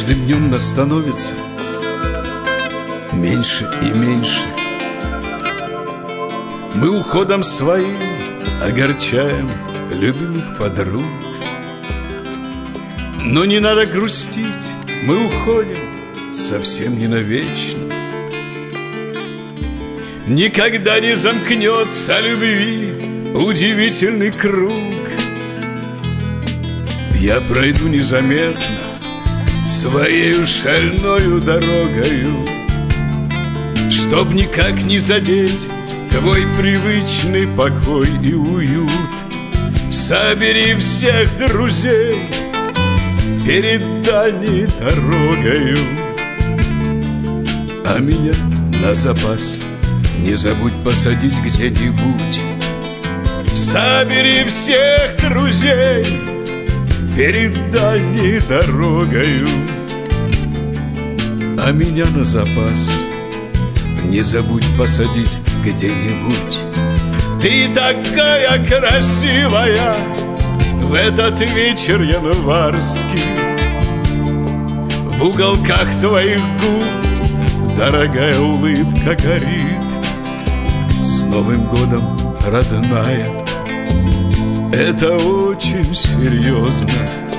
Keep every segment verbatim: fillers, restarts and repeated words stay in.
каждым днем нас становится меньше и меньше. Мы уходом своим огорчаем любимых подруг. Но не надо грустить, мы уходим совсем не навечно. Никогда не замкнется любви удивительный круг. Я пройду незаметно своею шальною дорогою, чтоб никак не задеть твой привычный покой и уют. Собери всех друзей перед дальней дорогою, а меня на запас не забудь посадить где-нибудь. Собери всех друзей перед дальней дорогою, а меня на запас не забудь посадить где-нибудь. Ты такая красивая в этот вечер январский, в уголках твоих губ дорогая улыбка горит. С Новым годом, родная, это очень серьезно.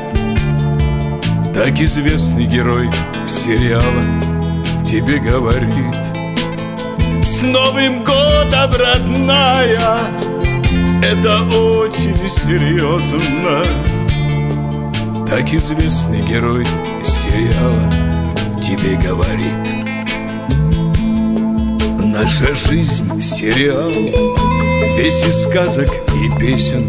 Так известный герой сериала тебе говорит. С Новым годом, родная, это очень серьезно. Так известный герой сериала тебе говорит. Наша жизнь сериал, весь из сказок и песен.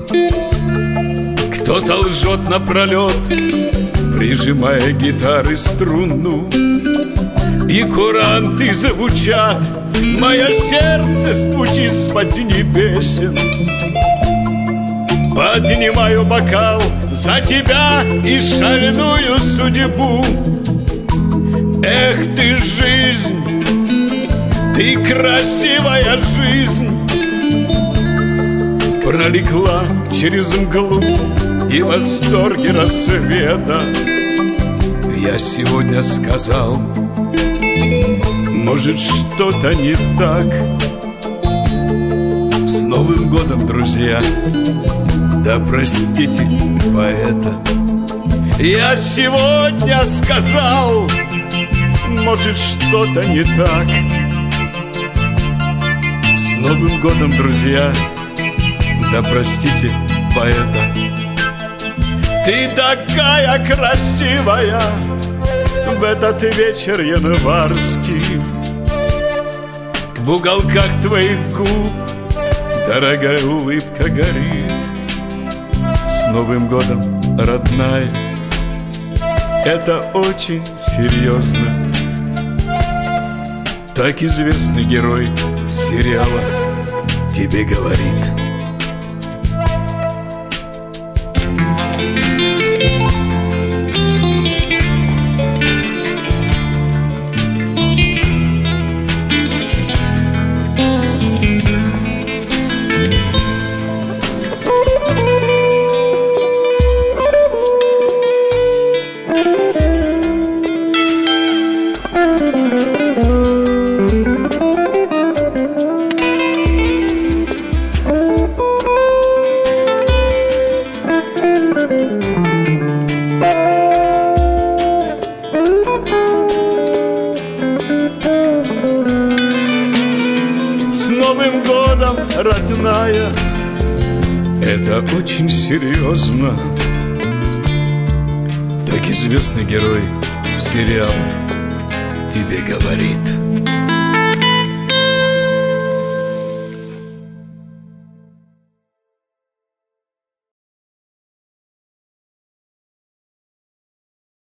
Кто-то лжет напролет, прижимая гитары струну, и куранты звучат, мое сердце стучит с поднебесен. Поднимаю бокал за тебя и шальную судьбу. Эх ты, жизнь, ты красивая жизнь, пролегла через мглу и восторги рассвета. Я сегодня сказал, может, что-то не так. С Новым годом, друзья, да простите поэта. Я сегодня сказал, может, что-то не так. С Новым годом, друзья, да простите поэта. Ты такая красивая в этот вечер январский, в уголках твоих губ дорогая улыбка горит. С Новым годом, родная, это очень серьезно. Так известный герой сериала тебе говорит. С Новым годом, родная, это очень серьезно. Так известный герой сериала тебе говорит.